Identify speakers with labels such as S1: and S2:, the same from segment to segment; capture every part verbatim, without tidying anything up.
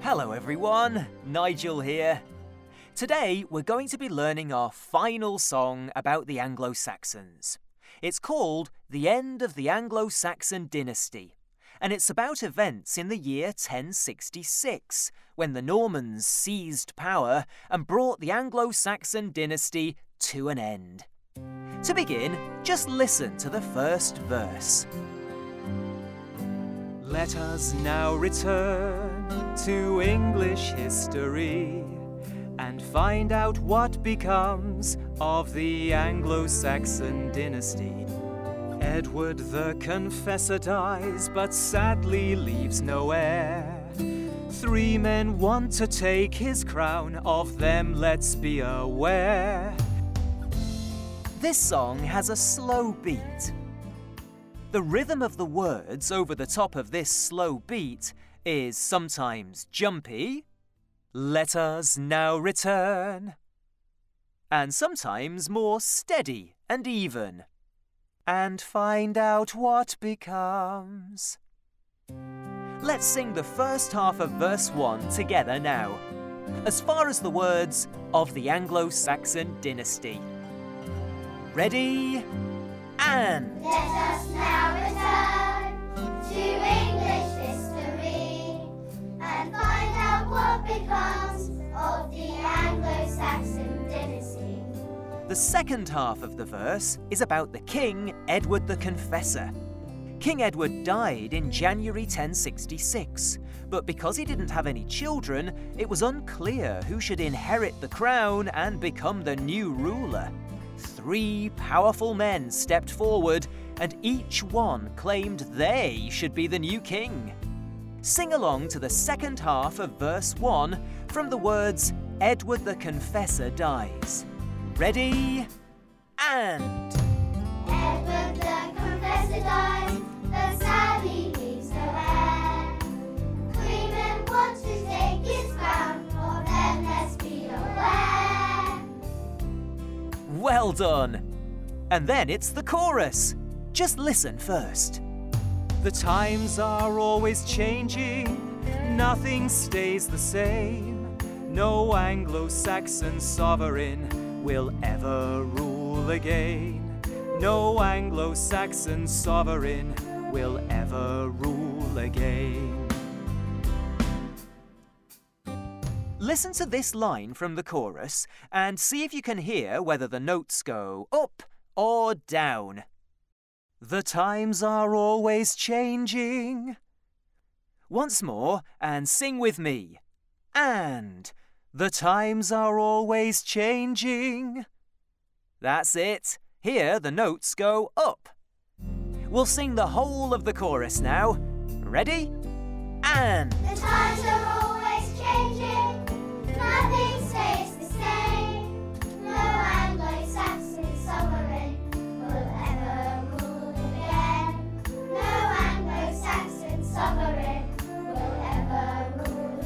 S1: Hello everyone, Nigel here. Today we're going to be learning our final song about the Anglo-Saxons. It's called The End of the Anglo-Saxon Dynasty, and it's about events in the year ten sixty-six, when the Normans seized power and brought the Anglo-Saxon dynasty to an end. To begin, just listen to the first verse. Let us now return to English history and find out what becomes of the Anglo-Saxon dynasty. Edward the Confessor dies, but sadly leaves no heir. Three men want to take his crown, of them let's be aware. This song has a slow beat. The rhythm of the words over the top of this slow beat is sometimes jumpy, let us now return, and sometimes more steady and even, and find out what becomes. Let's sing the first half of verse one together now, as far as the words of the Anglo-Saxon dynasty. Ready? And
S2: let us now return to English history and find out what becomes of the Anglo-Saxon dynasty.
S1: The second half of the verse is about the king, Edward the Confessor. King Edward died in January ten sixty-six, but because he didn't have any children, it was unclear who should inherit the crown and become the new ruler. Three powerful men stepped forward, and each one claimed they should be the new king. Sing along to the second half of verse one from the words, Edward the Confessor dies. Ready? And
S2: Edward the Confessor dies, but sadly leaves no heir. Three men want to take his crown, of them let's be aware.
S1: Well done! And then it's the chorus. Just listen first. The times are always changing, nothing stays the same. No Anglo-Saxon sovereign will ever rule again. No Anglo-Saxon sovereign will ever rule again. Listen to this line from the chorus and see if you can hear whether the notes go up or down. The times are always changing. Once more, and sing with me. And the times are always changing. That's it. Here the notes go up. We'll sing the whole of the chorus now. Ready? And
S2: the times are always changing. Nothing stays the same. No Anglo-Saxon sovereign will ever rule again. No Anglo-Saxon sovereign will ever rule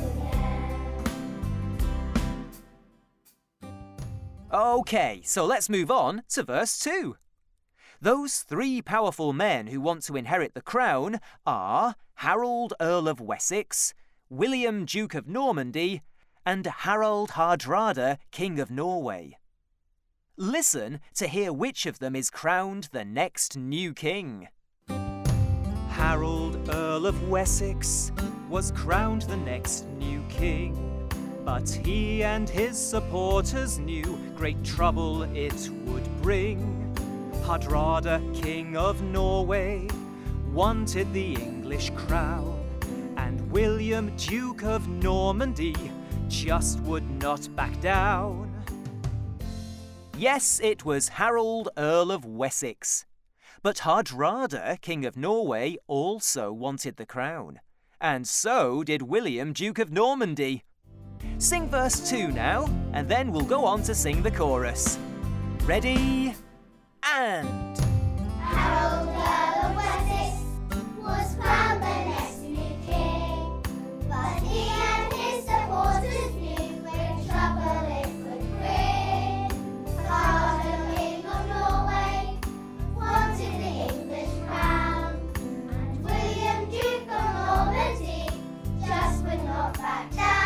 S2: again.
S1: Okay, so let's move on to verse two. Those three powerful men who want to inherit the crown are Harold, Earl of Wessex, William, Duke of Normandy, and Harald Hardrada, King of Norway. Listen to hear which of them is crowned the next new king. Harold, Earl of Wessex, was crowned the next new king, but he and his supporters knew great trouble it would bring. Hardrada, King of Norway, wanted the English crown, and William, Duke of Normandy, just would not back down. Yes, it was Harold, Earl of Wessex. But Hardrada, King of Norway, also wanted the crown. And so did William, Duke of Normandy. Sing verse two now, and then we'll go on to sing the chorus. Ready? And
S2: Harold, Earl of Wessex, was crowned the next new king, but he and his supporters knew great trouble it would bring. Harald, King of Norway, wanted the English crown, and William, Duke of Normandy, just would not back down.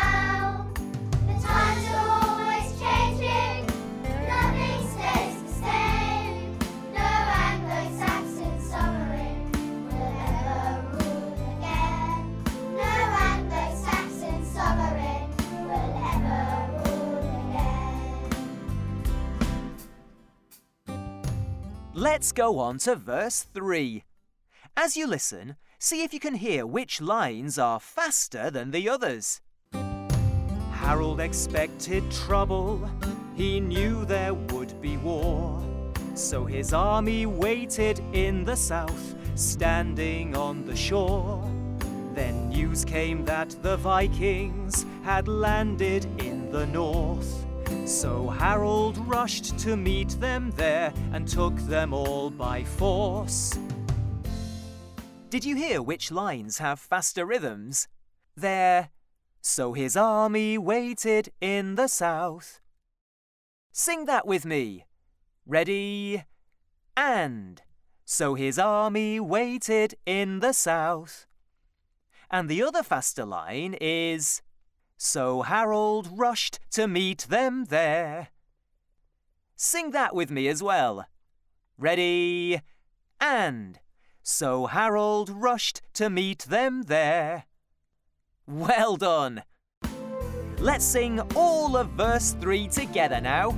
S1: Let's go on to verse three. As you listen, see if you can hear which lines are faster than the others. Harold expected trouble, he knew there would be war. So his army waited in the south, standing on the shore. Then news came that the Vikings had landed in the north. So Harold rushed to meet them there and took them all by force. Did you hear which lines have faster rhythms? They're, so his army waited in the south. Sing that with me. Ready? And, so his army waited in the south. And the other faster line is, so Harold rushed to meet them there. Sing that with me as well. Ready? And, so Harold rushed to meet them there. Well done! Let's sing all of verse three together now.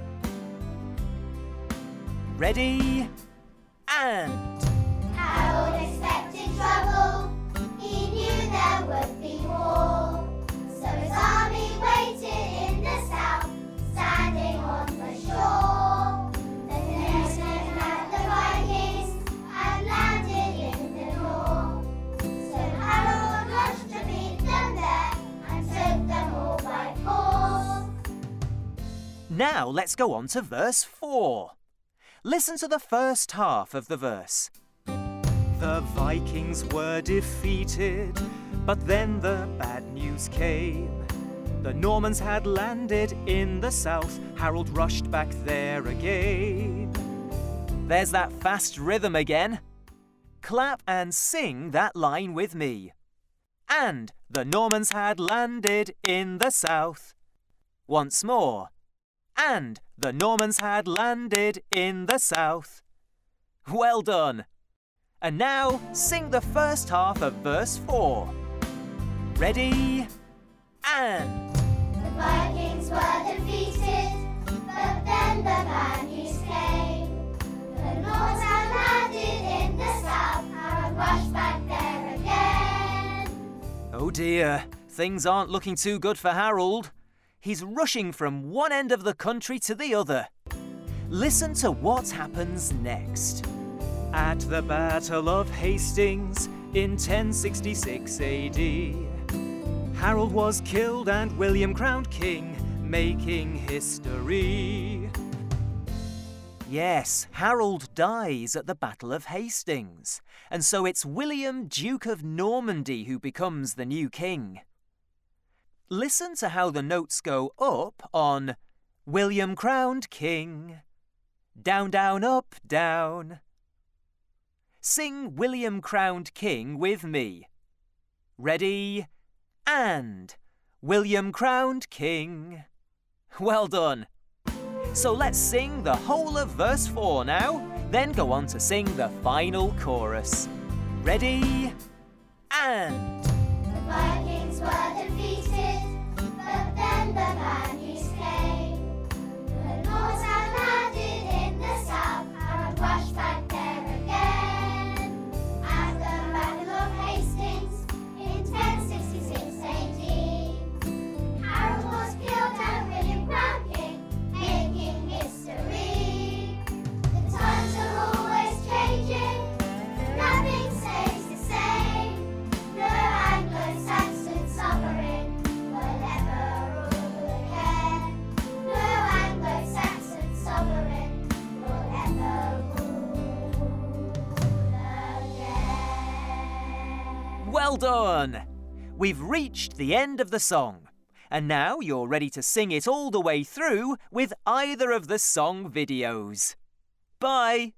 S1: Ready? And...
S2: Harold expected trouble, he knew there would be war. So his army waited in the south, standing on the shore. The next day that the Vikings had landed in the north. So Harold rushed to meet them there and took them all by force.
S1: Now let's go on to verse four. Listen to the first half of the verse. The Vikings were defeated, but then the bad news came. The Normans had landed in the south, Harold rushed back there again. There's that fast rhythm again. Clap and sing that line with me. And the Normans had landed in the south. Once more. And the Normans had landed in the south. Well done! And now sing the first half of verse four. Ready? And...
S2: The Vikings were defeated, but then the bad news came. The Norse had landed in the south, Harold rushed back there again.
S1: Oh dear, things aren't looking too good for Harold. He's rushing from one end of the country to the other. Listen to what happens next. At the Battle of Hastings in ten sixty-six A D, Harold was killed and William crowned king, making history. Yes, Harold dies at the Battle of Hastings, and so it's William, Duke of Normandy, who becomes the new king. Listen to how the notes go up on William crowned king. Down, down, up, down. Sing William crowned king with me. Ready? And William crowned king. Well done. So let's sing the whole of verse four now, then go on to sing the final chorus. Ready? And...
S2: The Vikings were defeated, but then the bad news came. The Norse had landed in the south, Harold rushed back there again. At the Battle of Hastings in ten sixty-six A D, Harold was killed and William crowned king, making history. The times are always changing, nothing stays the same. No Anglo-Saxon sovereign will ever rule again. No Anglo-Saxon sovereign will ever rule again.
S1: Well done! We've reached the end of the song, and now you're ready to sing it all the way through with either of the song videos. Bye!